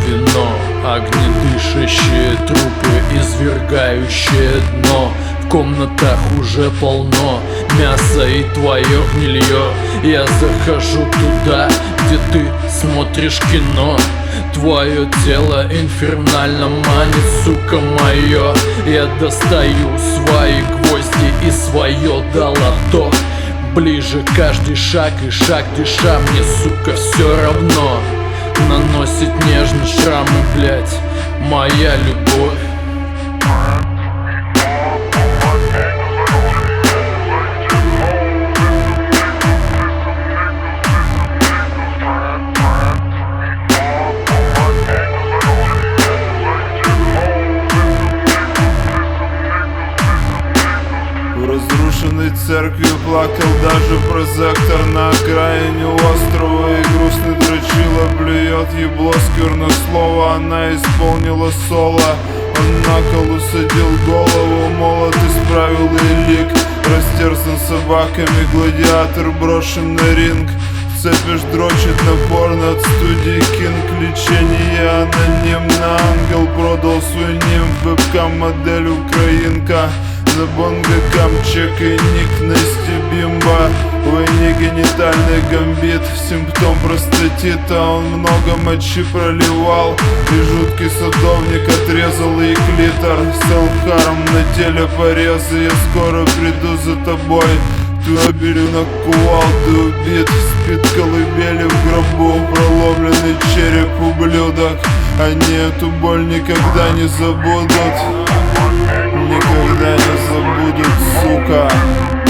вино, огнедышащие трупы, извергающие дно. В комнатах уже полно мяса и твое гнилье. Я захожу туда, где ты смотришь кино. Твое тело инфернально манит, сука, мое. Я достаю свои гвозди и свое долото. Ближе каждый шаг и шаг дыша, мне, сука, все равно. Наносит нежно шрамы, блять, моя любовь. В разрушенной церкви плакал даже прозектор на окраине острова. И грустный дрочила плюет ебло сквернослово. Она исполнила соло, он на кол усадил голову. Молот исправил и лик, растерзан собаками. Гладиатор брошен на ринг, в цепи ж дрочит напорно от студии Кинг. Лечение анонимно, ангел продал свой нимб. Вебкам-модель украинка, на бонго камчек и ник Насти Бимба. Войне генитальный гамбит, симптом простатита. Он много мочи проливал, и жуткий садовник отрезал ей клитор. Селф-харм на теле порезы, я скоро приду за тобой. Ты оберю на кувалды, убит, спит колыбели в гробу. Проломленный череп, ублюдок, они эту боль никогда не забудут. Никогда не забудут, сука.